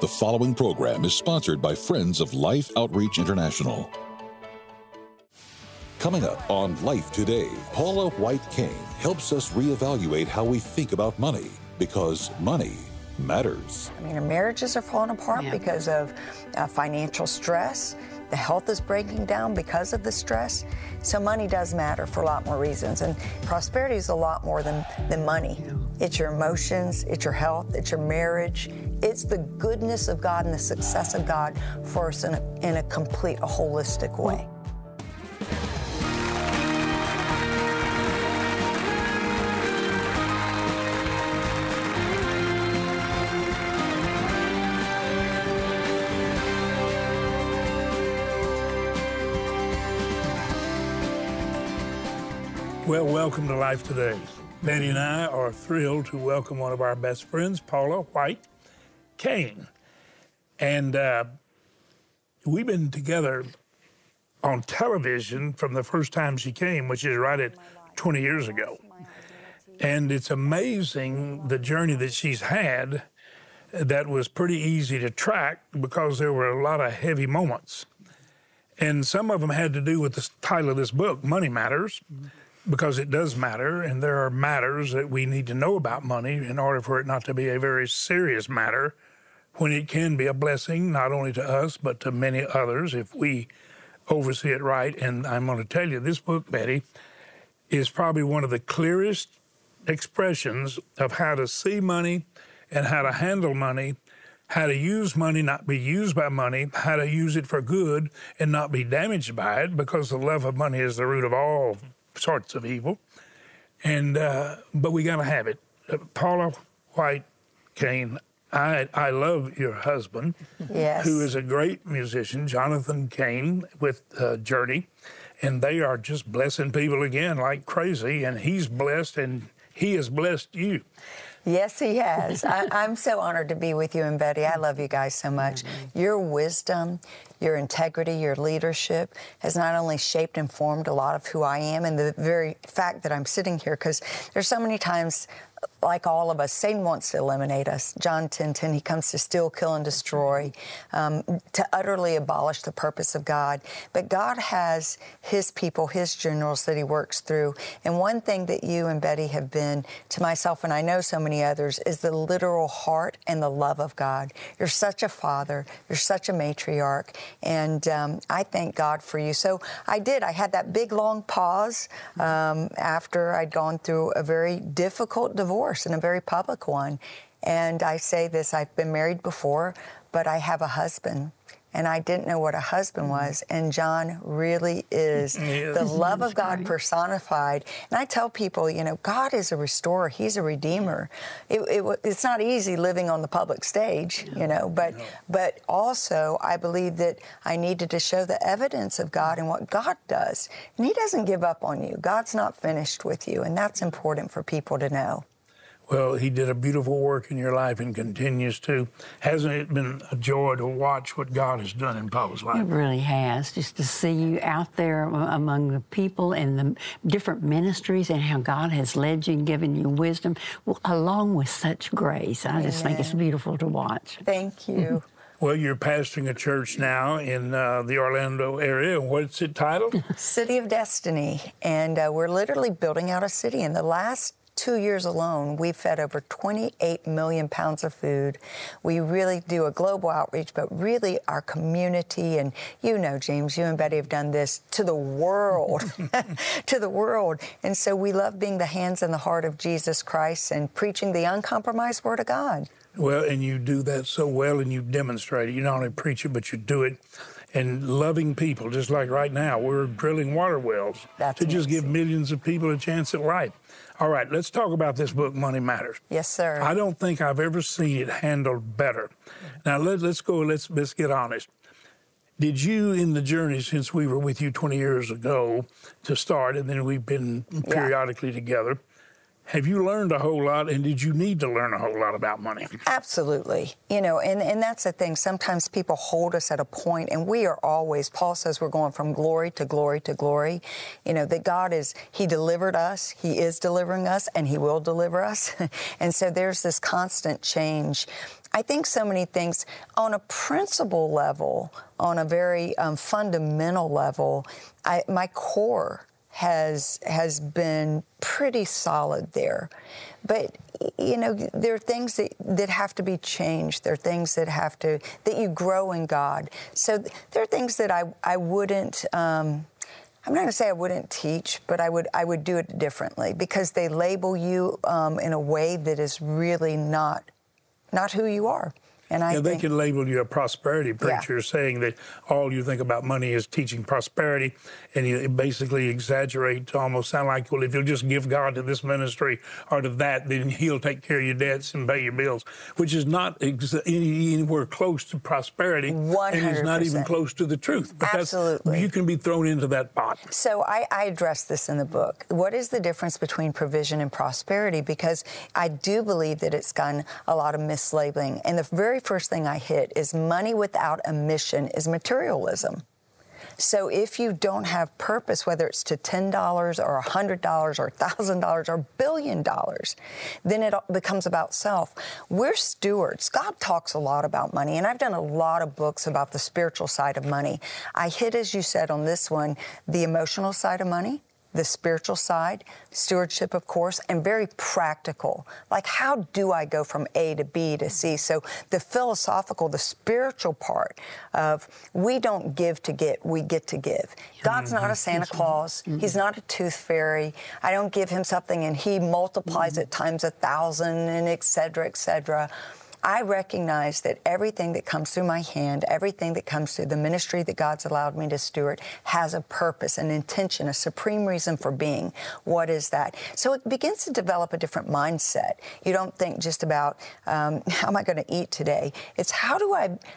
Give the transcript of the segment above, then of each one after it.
The following program is sponsored by Friends of Life Outreach International. Coming up on Life Today, Paula White Cain helps us reevaluate how we think about money, because money matters. I mean, our marriages are falling apart because of financial stress. The health is breaking down because of the stress. So money does matter for a lot more reasons. And prosperity is a lot more than money. It's your emotions, it's your health, it's your marriage. It's the goodness of God and the success of God for us in a complete, a holistic way. Well, welcome to Life Today. Betty and I are thrilled to welcome one of our best friends, Paula White Cain. And we've been together on television from the first time she came, which is right at 20 years ago. And it's amazing the journey that she's had that was pretty easy to track because there were a lot of heavy moments. And some of them had to do with the title of this book, Money Matters, because it does matter, and there are matters that we need to know about money in order for it not to be a very serious matter, when it can be a blessing not only to us but to many others if we oversee it right. And I'm going to tell you, this book, Betty, is probably one of the clearest expressions of how to see money and how to handle money, how to use money, not be used by money, how to use it for good and not be damaged by it, because the love of money is the root of all sorts of evil. And but we got to have it. Paula White Cain, I love your husband, Yes. who is a great musician, Jonathan Cain, with Journey, and they are just blessing people again like crazy, and he's blessed, and he has blessed you. Yes, he has. I'm so honored to be with you and Betty. I love you guys so much. Your wisdom, your integrity, your leadership has not only shaped and formed a lot of who I am and the very fact that I'm sitting here, because there's so many times, like all of us, Satan wants to eliminate us. John 10:10, he comes to steal, kill, and destroy, to utterly abolish the purpose of God. But God has his people, his generals that he works through. And one thing that you and Betty have been to myself, and I know so many others, is the literal heart and the love of God. You're such a father. You're such a matriarch. And I thank God for you. So I had that big, long pause after I'd gone through a very difficult divorce, and a very public one. And I say this, I've been married before, but I have a husband, and I didn't know what a husband was. And John really is the love of God personified. And I tell people, God is a restorer. He's a redeemer. It's not easy living on the public stage, but also I believe that I needed to show the evidence of God and what God does. And he doesn't give up on you. God's not finished with you, and that's important for people to know. Well, he did a beautiful work in your life and continues to. Hasn't it been a joy to watch what God has done in Paula's life? It really has, just to see you out there among the people and the different ministries and how God has led you and given you wisdom, along with such grace. I just think it's beautiful to watch. Thank you. Well, you're pastoring a church now in the Orlando area. What's it titled? City of Destiny. And we're literally building out a city. In the last 2 years alone, we've fed over 28 million pounds of food. We really do a global outreach, but really our community, and James, you and Betty have done this to the world, to the world. And so we love being the hands and the heart of Jesus Christ and preaching the uncompromised Word of God. Well, and you do that so well, and you demonstrate it. You not only preach it, but you do it. And loving people, just like right now, we're drilling water wells to just give millions of people a chance at life. All right, let's talk about this book, Money Matters. Yes, sir. I don't think I've ever seen it handled better. Now, let's get honest. Did you, in the journey since we were with you 20 years ago to start, and then we've been periodically together, Have you learned a whole lot, and did you need to learn a whole lot about money? Absolutely. You know, and that's the thing. Sometimes people hold us at a point, and we are always, Paul says we're going from glory to glory to glory. You know, that God He delivered us, He is delivering us, and He will deliver us. And so there's this constant change. I think so many things on a principle level, on a very fundamental level, my core has been pretty solid there. But, you know, there are things that have to be changed. There are things that you grow in God. So there are things that I wouldn't, I'm not going to say I wouldn't teach, but I would do it differently, because they label you in a way that is really not who you are. And they can label you a prosperity preacher, saying that all you think about money is teaching prosperity, and you basically exaggerate to almost sound like, well, if you'll just give God to this ministry or to that, then He'll take care of your debts and pay your bills, which is not anywhere close to prosperity, 100%. And is not even close to the truth. But absolutely. You can be thrown into that pot. So I address this in the book. What is the difference between provision and prosperity? Because I do believe that it's gotten a lot of mislabeling. And the very first thing I hit is money without a mission is materialism. So if you don't have purpose, whether it's to $10 or $100 or $1,000 or $1 billion, then it becomes about self. We're stewards. God talks a lot about money, and I've done a lot of books about the spiritual side of money. I hit, as you said on this one, the emotional side of money, the spiritual side, stewardship, of course, and very practical. Like, how do I go from A to B to C? So the philosophical, the spiritual part of we don't give to get, we get to give. God's not a Santa Claus. He's not a tooth fairy. I don't give Him something and He multiplies it times 1,000 and et cetera, et cetera. I recognize that everything that comes through my hand, everything that comes through the ministry that God's allowed me to steward, has a purpose, an intention, a supreme reason for being. What is that? So it begins to develop a different mindset. You don't think just about how am I going to eat today? It's how do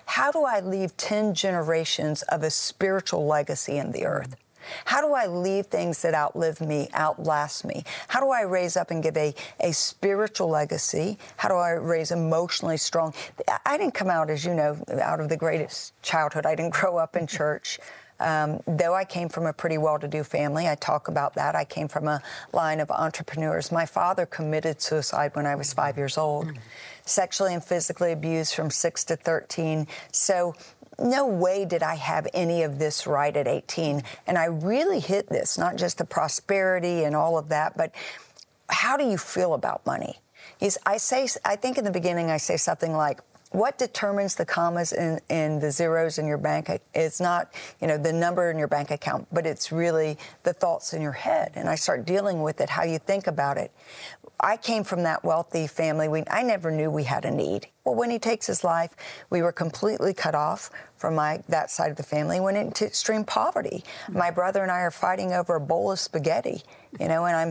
I leave 10 generations of a spiritual legacy in the earth? How do I leave things that outlive me, outlast me? How do I raise up and give a spiritual legacy? How do I raise emotionally strong? I didn't come out, as you know, out of the greatest childhood. I didn't grow up in church. Though I came from a pretty well-to-do family, I talk about that. I came from a line of entrepreneurs. My father committed suicide when I was 5 years old, sexually and physically abused from 6 to 13. So no way did I have any of this right at 18. And I really hit this, not just the prosperity and all of that, but how do you feel about money? I think in the beginning I say something like, what determines the commas and the zeros in your bank? It's not, the number in your bank account, but it's really the thoughts in your head. And I start dealing with it, how you think about it. I came from that wealthy family. I never knew we had a need. Well, when he takes his life, we were completely cut off from that side of the family, went into extreme poverty. My brother and I are fighting over a bowl of spaghetti, and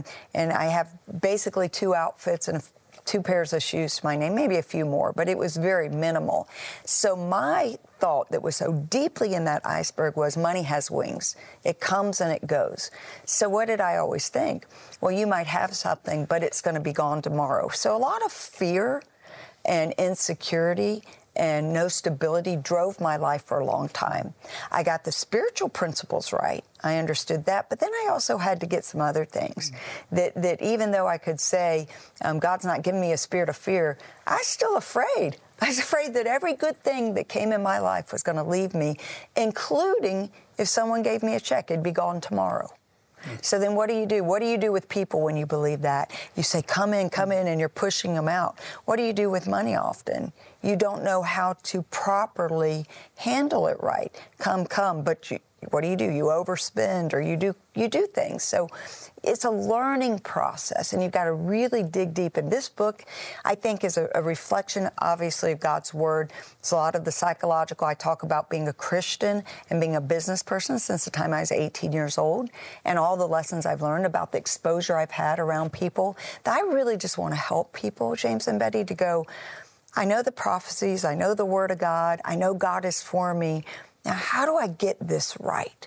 I have basically 2 outfits and 2 pairs of shoes to my name, maybe a few more, but it was very minimal. So my thought that was so deeply in that iceberg was money has wings. It comes and it goes. So what did I always think? Well, you might have something, but it's going to be gone tomorrow. So a lot of fear and insecurity and no stability drove my life for a long time. I got the spiritual principles right. I understood that, but then I also had to get some other things. That even though I could say, God's not giving me a spirit of fear, I was still afraid. I was afraid that every good thing that came in my life was going to leave me, including if someone gave me a check, it'd be gone tomorrow. So then what do you do? What do you do with people when you believe that? You say, come in, and you're pushing them out. What do you do with money often? You don't know how to properly handle it right. Come, but what do? You overspend, or you do things. So it's a learning process, and you've got to really dig deep. And this book, I think, is a reflection, obviously, of God's Word. It's a lot of the psychological. I talk about being a Christian and being a business person since the time I was 18 years old, and all the lessons I've learned about the exposure I've had around people. That I really just want to help people, James and Betty, to go, I know the prophecies, I know the Word of God, I know God is for me. Now, how do I get this right?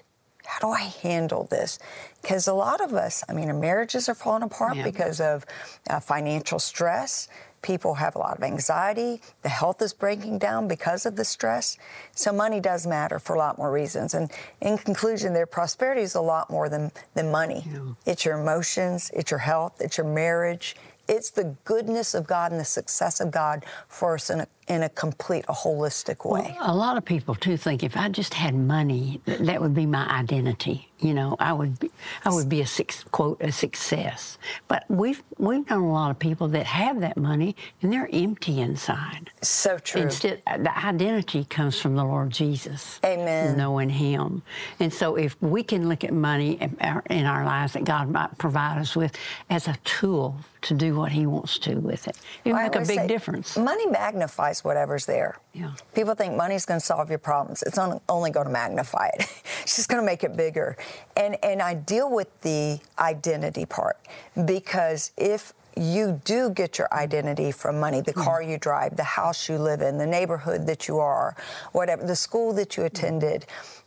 How do I handle this? Because a lot of us, I mean, our marriages are falling apart because of financial stress. People have a lot of anxiety. The health is breaking down because of the stress. So money does matter for a lot more reasons. And in conclusion, their prosperity is a lot more than money. Yeah. It's your emotions, it's your health, it's your marriage. It's the goodness of God and the success of God for us in a complete, a holistic way. Well, a lot of people, too, think if I just had money, that would be my identity. You know, I would be quote, a success. But we've known a lot of people that have that money and they're empty inside. So true. Instead, the identity comes from the Lord Jesus. Amen. Knowing Him. And so if we can look at money in our lives that God might provide us with as a tool to do what He wants to with it, it will make a big difference. Money magnifies whatever's there. Yeah. People think money's going to solve your problems. It's only going to magnify it. It's just going to make it bigger. And I deal with the identity part, because if you do get your identity from money, the car you drive, the house you live in, the neighborhood that you are, whatever, the school that you attended,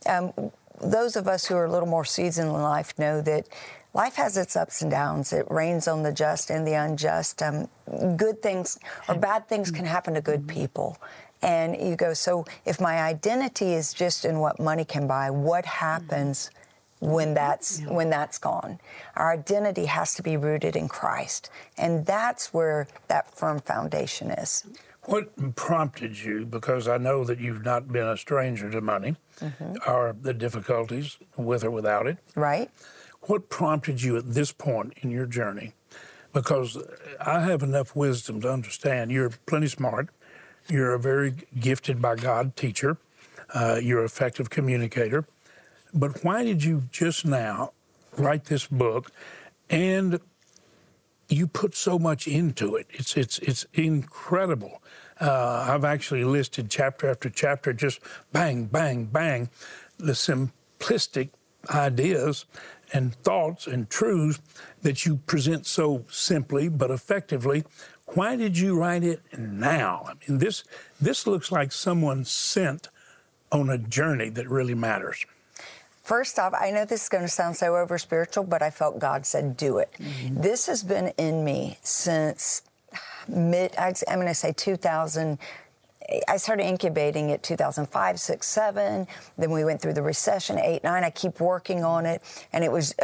those of us who are a little more seasoned in life know that life has its ups and downs. It rains on the just and the unjust. Good things or bad things can happen to good people. And you go, so if my identity is just in what money can buy, what happens when that's gone? Our identity has to be rooted in Christ. And that's where that firm foundation is. What prompted you, because I know that you've not been a stranger to money, or the difficulties with or without it. Right. What prompted you at this point in your journey? Because I have enough wisdom to understand you're plenty smart. You're a very gifted by God teacher. You're an effective communicator. But why did you just now write this book, and you put so much into it? It's incredible. I've actually listed chapter after chapter, just bang, bang, bang, the simplistic ideas and thoughts and truths that you present so simply but effectively. Why did you write it now? I mean, this looks like someone sent on a journey that really matters. First off, I know this is going to sound so over-spiritual, but I felt God said, do it. This has been in me since I'm going to say 2000. I started incubating it 2005, 6, 7. Then we went through the recession, 8, 9. I keep working on it, and it was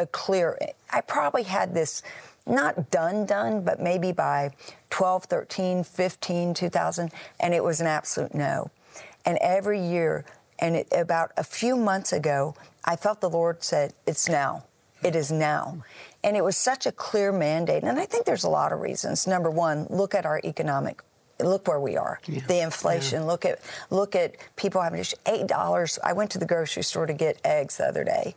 I probably had this not done, but maybe by 12, 13, 15, 2000, and it was an absolute no. And every year, and about a few months ago, I felt the Lord said, it's now. It is now. And it was such a clear mandate. And I think there's a lot of reasons. Number one, look at our look where we are. Yeah. The inflation. Yeah. Look at people having just $8. I went to the grocery store to get eggs the other day.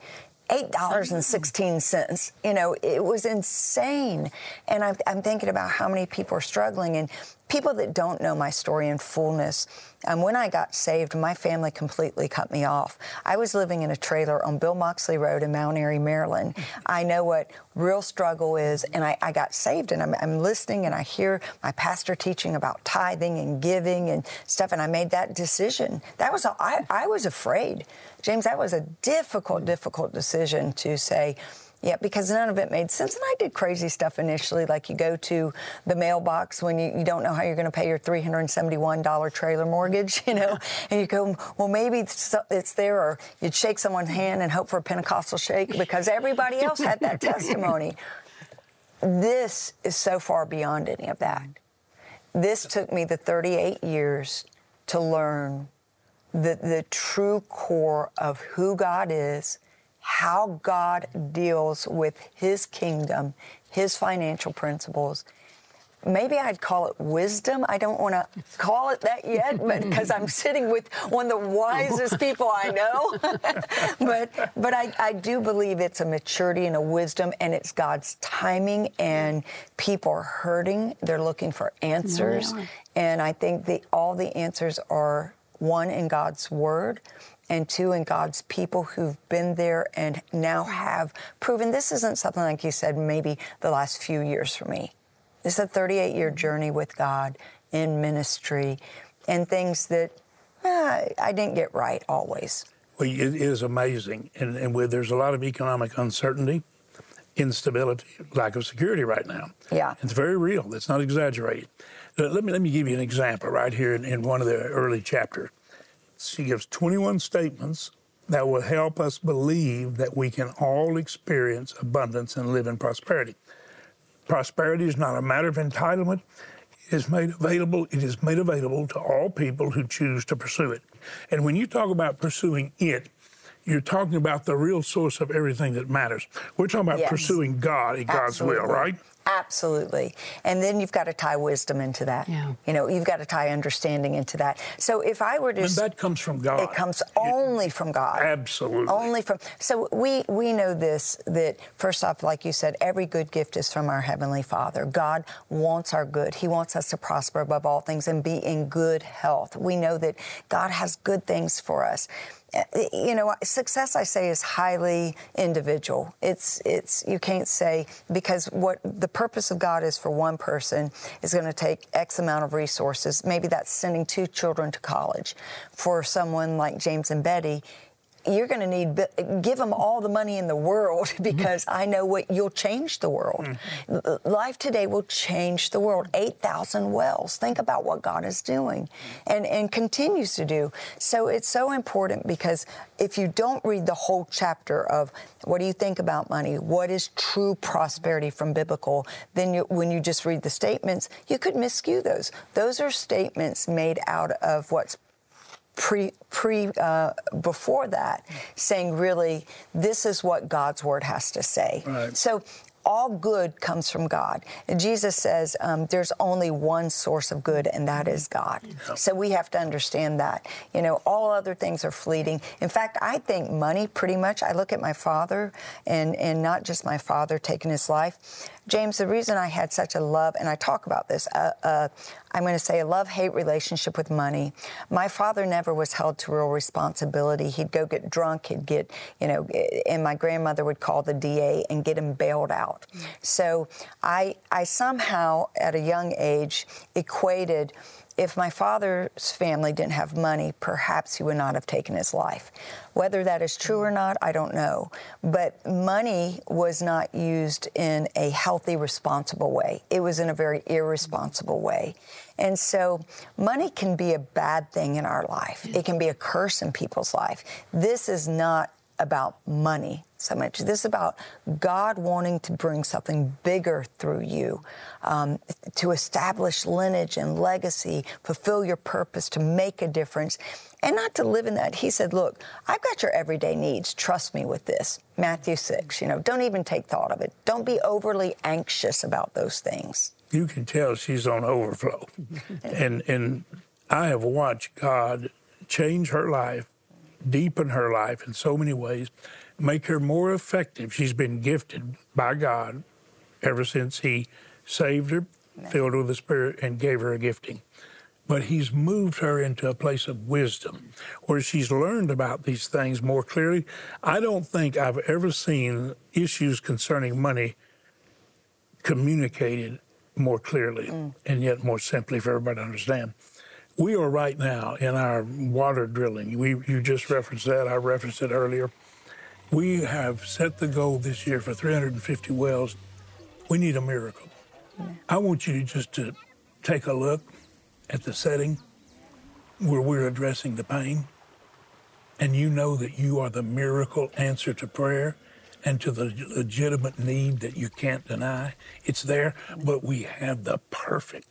$8.16. You know, it was insane. And I'm thinking about how many people are struggling, and people that don't know my story in fullness. When I got saved, my family completely cut me off. I was living in a trailer on Bill Moxley Road in Mount Airy, Maryland. I know what real struggle is, and I got saved, and I'm listening, and I hear my pastor teaching about tithing and giving and stuff, and I made that decision. I was afraid. James, that was a difficult decision to say, yeah, because none of it made sense. And I did crazy stuff initially, like you go to the mailbox when you don't know how you're going to pay your $371 trailer mortgage, you know, and you go, well, maybe it's there, or you'd shake someone's hand and hope for a Pentecostal shake because everybody else had that testimony. This is so far beyond any of that. This took me the 38 years to learn the true core of who God is, how God deals with His kingdom, His financial principles. Maybe I'd call it wisdom. I don't want to call it that yet, but because I'm sitting with one of the wisest people I know. but I do believe it's a maturity and a wisdom, and it's God's timing, and people are hurting. They're looking for answers. No, and I think all the answers are, one, in God's Word, and two, in God's people who've been there and now have proven this isn't something, like you said, maybe the last few years for me. This is a 38-year journey with God in ministry and things that I didn't get right always. Well, it is amazing, and there's a lot of economic uncertainty, instability, lack of security right now. Yeah. It's very real. That's not exaggerated. Let me give you an example right here in one of the early chapters. She gives 21 statements that will help us believe that we can all experience abundance and live in prosperity. Prosperity is not a matter of entitlement. It is made available to all people who choose to pursue it. And when you talk about pursuing it, you're talking about the real source of everything that matters. We're talking about pursuing God and God's will, right? Absolutely. And then you've got to tie wisdom into that. Yeah. You know, you've got to tie understanding into that. So if I were to... And that comes from God. It comes only from God. Absolutely. Only from... So we know this, that first off, like you said, every good gift is from our Heavenly Father. God wants our good. He wants us to prosper above all things and be in good health. We know that God has good things for us. You know, success, I say, is highly individual. It's you can't say, because what the purpose of God is for one person is going to take X amount of resources. Maybe that's sending 2 children to college. For someone like James and Betty, you're going to give them all the money in the world, because I know what you'll change the world. Life today will change the world. 8,000 wells. Think about what God is doing and continues to do. So it's so important, because if you don't read the whole chapter of what do you think about money, what is true prosperity from biblical, then when you just read the statements, you could miscue those. Those are statements made out of what's before that, saying really, this is what God's word has to say. Right. So all good comes from God. And Jesus says there's only one source of good, and that is God. Yeah. So we have to understand that. You know, all other things are fleeting. In fact, I think money, pretty much, I look at my father, and not just my father taking his life. James, the reason I had such a love, and I talk about this, I'm going to say a love-hate relationship with money. My father never was held to real responsibility. He'd go get drunk, he'd get, you know, and my grandmother would call the DA and get him bailed out. So I somehow, at a young age, equated, if my father's family didn't have money, perhaps he would not have taken his life. Whether that is true or not, I don't know. But money was not used in a healthy, responsible way. It was in a very irresponsible way. And so money can be a bad thing in our life. It can be a curse in people's life. This is not about money so much. This is about God wanting to bring something bigger through you, to establish lineage and legacy, fulfill your purpose, to make a difference, and not to live in that. He said, look, I've got your everyday needs. Trust me with this. Matthew 6, you know, don't even take thought of it. Don't be overly anxious about those things. You can tell she's on overflow. and I have watched God change her life, deepen her life in so many ways, make her more effective. She's been gifted by God ever since He saved her, filled her with the Spirit, and gave her a gifting. But He's moved her into a place of wisdom where she's learned about these things more clearly. I don't think I've ever seen issues concerning money communicated more clearly and yet more simply for everybody to understand. We are right now in our water drilling. You just referenced that. I referenced it earlier. We have set the goal this year for 350 wells. We need a miracle. I want you just to take a look at the setting where we're addressing the pain, and you know that you are the miracle answer to prayer and to the legitimate need that you can't deny. It's there, but we have the perfect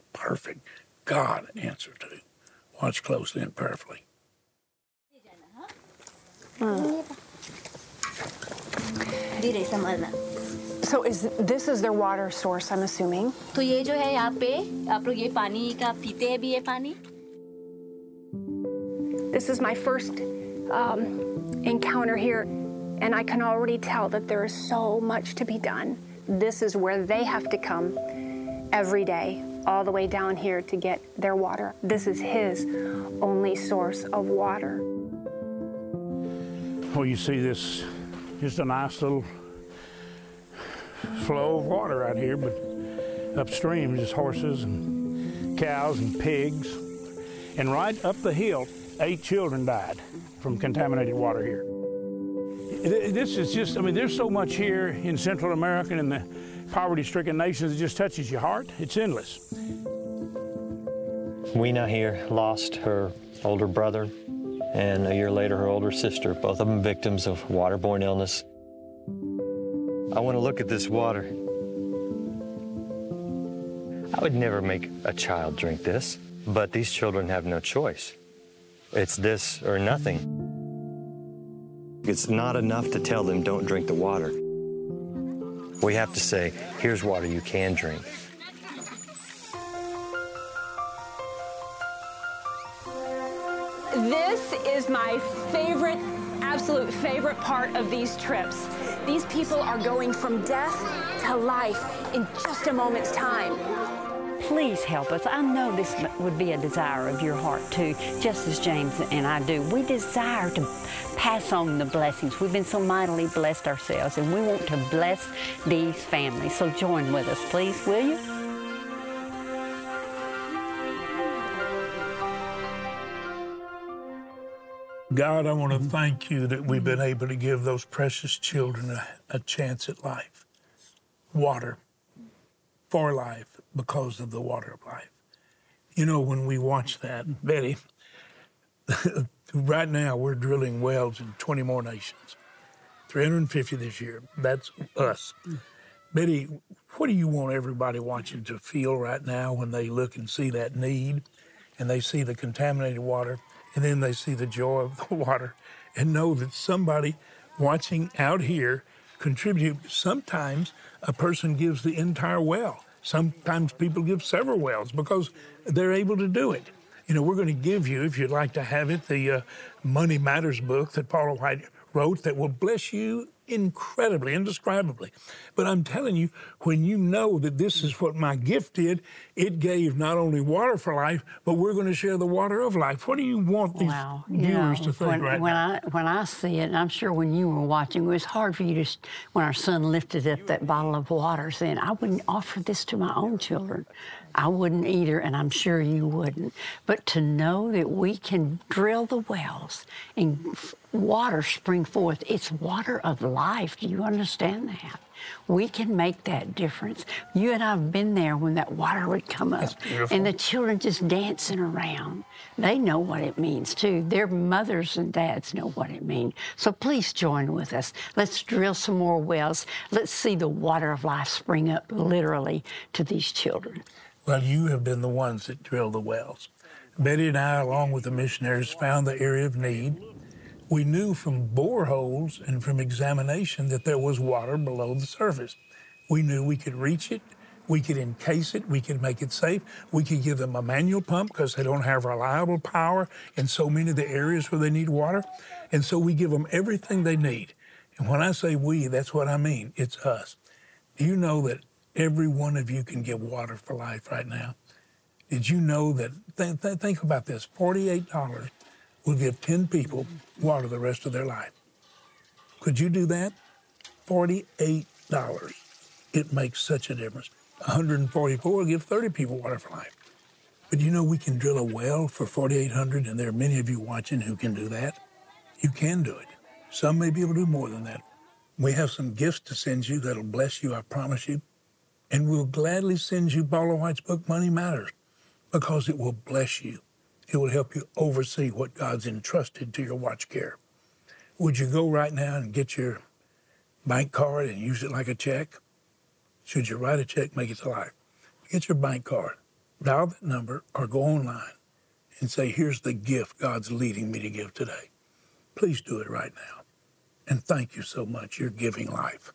God answer to it. Watch closely and prayerfully. So this is their water source, I'm assuming. तो ये जो है यहाँ पे आप लोग ये पानी का पीते हैं भी ये पानी? This is my first encounter here, and I can already tell that there is so much to be done. This is where they have to come every day, all the way down here to get their water. This is His only source of water. Well, you see this, just a nice little flow of water out here, but upstream is horses and cows and pigs. And right up the hill 8 children died from contaminated water here. This is just, I mean, there's so much here in Central America and in the poverty-stricken nations, it just touches your heart. It's endless. Weena here lost her older brother, and a year later her older sister, both of them victims of waterborne illness. I want to look at this water. I would never make a child drink this, but these children have no choice. It's this or nothing. It's not enough to tell them don't drink the water. We have to say, here's water you can drink. This is my favorite, absolute favorite part of these trips. These people are going from death to life in just a moment's time. Please help us. I know this would be a desire of your heart too, just as James and I do. We desire to pass on the blessings. We've been so mightily blessed ourselves, and we want to bless these families. So join with us, please, will you? God, I want to thank you that we've been able to give those precious children a chance at life. Water for life because of the water of life. You know, when we watch that, Betty, right now we're drilling wells in 20 more nations. 350 this year. That's us. Betty, what do you want everybody watching to feel right now when they look and see that need and they see the contaminated water and then they see the joy of the water and know that somebody watching out here contribute? Sometimes a person gives the entire well. Sometimes people give several wells because they're able to do it. You know, we're going to give you, if you'd like to have it, the Money Matters book that Paula White wrote that will bless you incredibly, indescribably. But I'm telling you, when you know that this is what my gift did, it gave not only water for life, but we're going to share the water of life. What do you want these viewers to think right now? When I see it, and I'm sure when you were watching, it was hard for you to, when our son lifted up that bottle of water, saying, I wouldn't offer this to my own children. I wouldn't either, and I'm sure you wouldn't. But to know that we can drill the wells and water spring forth, it's water of life. Do you understand that? We can make that difference. You and I have been there when that water would come up and the children just dancing around. They know what it means too. Their mothers and dads know what it means. So please join with us. Let's drill some more wells. Let's see the water of life spring up literally to these children. Well, you have been the ones that drill the wells. Betty and I, along with the missionaries, found the area of need. We knew from boreholes and from examination that there was water below the surface. We knew we could reach it, we could encase it, we could make it safe, we could give them a manual pump because they don't have reliable power in so many of the areas where they need water. And so we give them everything they need. And when I say we, that's what I mean. It's us. Do you know that every one of you can give water for life right now? Did you know that, think about this, $48 will give 10 people water the rest of their life. Could you do that? $48. It makes such a difference. 144 will give 30 people water for life. But you know we can drill a well for 4,800, and there are many of you watching who can do that. You can do it. Some may be able to do more than that. We have some gifts to send you that'll bless you, I promise you. And we'll gladly send you Paula White's book, Money Matters, because it will bless you. It will help you oversee what God's entrusted to your watch care. Would you go right now and get your bank card and use it like a check? Should you write a check, make it to life? Get your bank card, dial that number, or go online and say, here's the gift God's leading me to give today. Please do it right now. And thank you so much. You're giving life.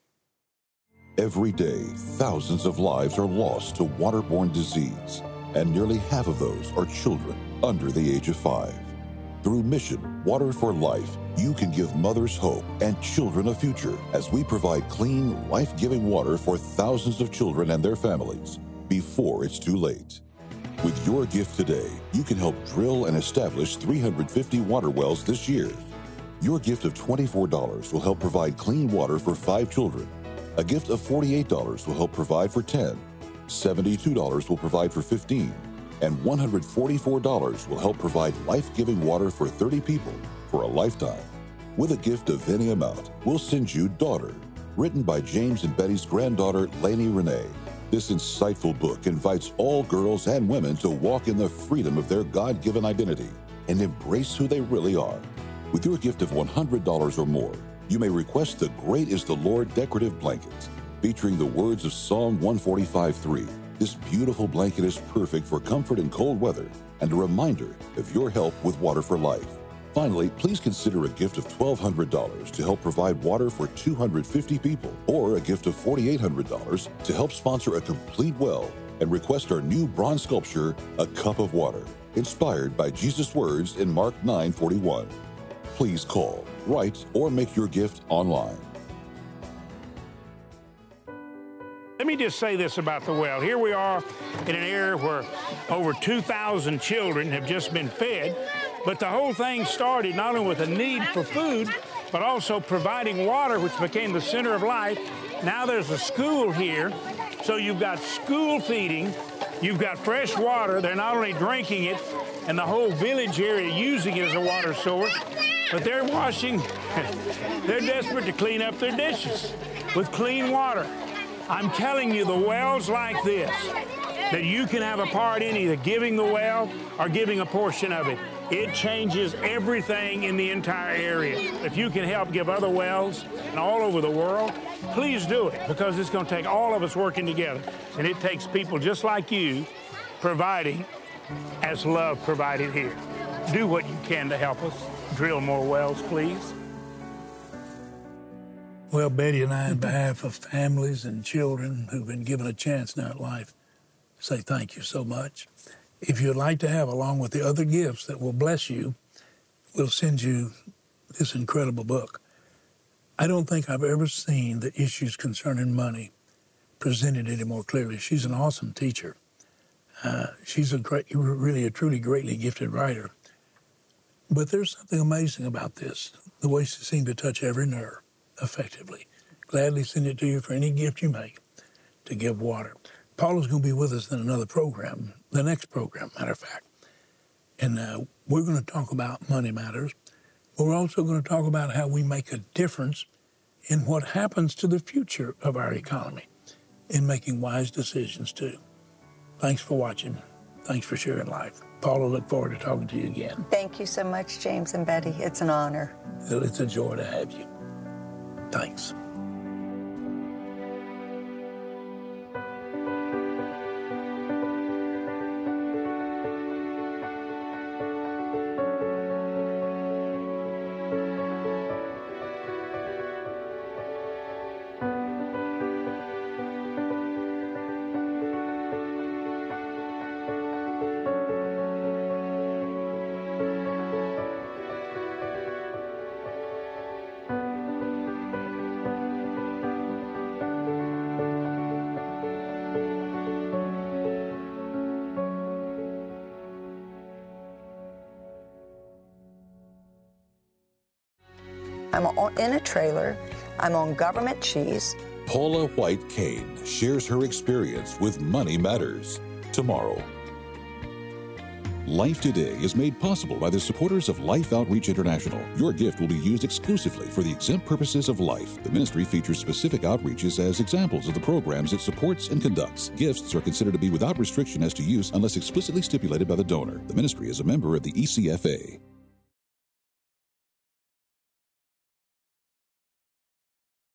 Every day, thousands of lives are lost to waterborne disease, and nearly half of those are children under the age of 5. Through Mission Water for Life, you can give mothers hope and children a future as we provide clean, life-giving water for thousands of children and their families before it's too late. With your gift today, you can help drill and establish 350 water wells this year. Your gift of $24 will help provide clean water for 5 children. A gift of $48 will help provide for 10. $72 will provide for 15. and $144 will help provide life-giving water for 30 people for a lifetime. With a gift of any amount, we'll send you Daughter, written by James and Betty's granddaughter, Lainey Renee. This insightful book invites all girls and women to walk in the freedom of their God-given identity and embrace who they really are. With your gift of $100 or more, you may request the Great is the Lord decorative blanket, featuring the words of Psalm 145:3. This beautiful blanket is perfect for comfort in cold weather and a reminder of your help with Water for Life. Finally, please consider a gift of $1,200 to help provide water for 250 people, or a gift of $4,800 to help sponsor a complete well and request our new bronze sculpture, A Cup of Water, inspired by Jesus' words in Mark 9:41. Please call, write, or make your gift online. Let me just say this about the well. Here we are in an area where over 2,000 children have just been fed, but the whole thing started not only with a need for food, but also providing water, which became the center of life. Now there's a school here, so you've got school feeding, you've got fresh water. They're not only drinking it, and the whole village area using it as a water source, but they're they're desperate to clean up their dishes with clean water. I'm telling you, the wells like this, that you can have a part in either giving the well or giving a portion of it. It changes everything in the entire area. If you can help give other wells and all over the world, please do it, because it's going to take all of us working together. And it takes people just like you providing as love provided here. Do what you can to help us. Drill more wells, please. Well, Betty and I, on behalf of families and children who've been given a chance now at life, say thank you so much. If you'd like to have, along with the other gifts that will bless you, we'll send you this incredible book. I don't think I've ever seen the issues concerning money presented any more clearly. She's an awesome teacher. She's really a truly greatly gifted writer. But there's something amazing about this, the way she seemed to touch every nerve effectively. Gladly send it to you for any gift you make to give water. Paula's going to be with us in another program, the next program, matter of fact. And we're going to talk about money matters, but we're also going to talk about how we make a difference in what happens to the future of our economy in making wise decisions too. Thanks for watching. Thanks for sharing life. Paula, look forward to talking to you again. Thank you so much, James and Betty. It's an honor. It's a joy to have you. Thanks. I'm in a trailer. I'm on government cheese. Paula White Cain shares her experience with Money Matters tomorrow. Life Today is made possible by the supporters of Life Outreach International. Your gift will be used exclusively for the exempt purposes of life. The ministry features specific outreaches as examples of the programs it supports and conducts. Gifts are considered to be without restriction as to use unless explicitly stipulated by the donor. The ministry is a member of the ECFA.